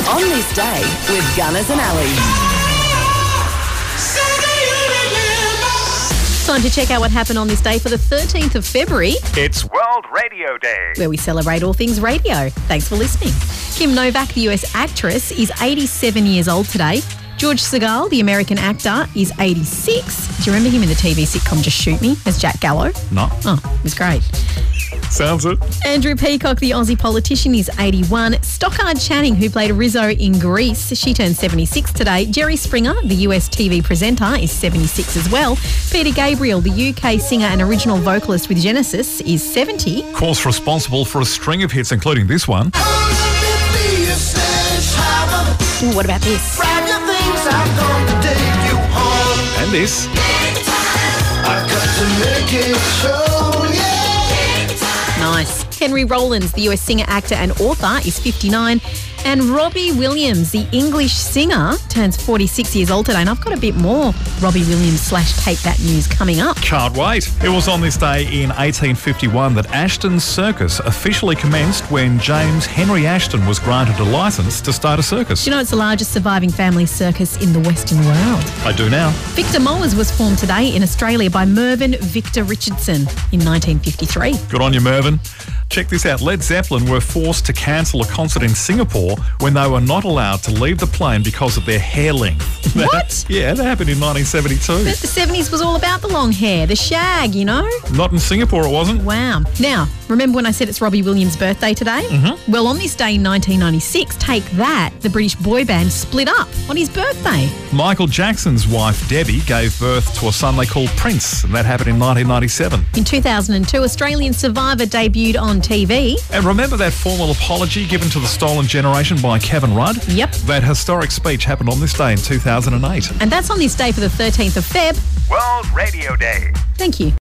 On This Day with Gunners and Ali. Time to check out what happened on this day for the 13th of February. It's World Radio Day. Where we celebrate all things radio. Thanks for listening. Kim Novak, the US actress, is 87 years old today. George Segal, the American actor, is 86. Do you remember him in the TV sitcom Just Shoot Me as Jack Gallo? No. Oh, it was great. Sounds it. Andrew Peacock, the Aussie politician, is 81. Stockard Channing, who played Rizzo in Grease, she turned 76 today. Jerry Springer, the US TV presenter, is 76 as well. Peter Gabriel, the UK singer and original vocalist with Genesis, is 70. Of course, responsible for a string of hits, including this one. Ooh, what about this? And this. Nice. Henry Rollins, the US singer, actor and author, is 59. And Robbie Williams, the English singer, turns 46 years old today. And I've got a bit more Robbie Williams / Take That news coming up. Can't wait. It was on this day in 1851 that Ashton's Circus officially commenced when James Henry Ashton was granted a licence to start a circus. Do you know it's the largest surviving family circus in the Western world? I do now. Victor Mowers was formed today in Australia by Mervyn Victor Richardson in 1953. Good on you, Mervyn. Check this out. Led Zeppelin were forced to cancel a concert in Singapore when they were not allowed to leave the plane because of their hair length. What? Yeah, that happened in 1972. But the 70s was all about the long hair, the shag, you know? Not in Singapore, it wasn't. Wow. Now, remember when I said it's Robbie Williams' birthday today? Mm-hmm. Well, on this day in 1996, Take That, the British boy band, split up on his birthday. Michael Jackson's wife, Debbie, gave birth to a son they called Prince, and that happened in 1997. In 2002, Australian Survivor debuted on TV. And remember that formal apology given to the Stolen Generation by Kevin Rudd? Yep. That historic speech happened on this day in 2008. And that's on this day for the 13th of Feb. World Radio Day. Thank you.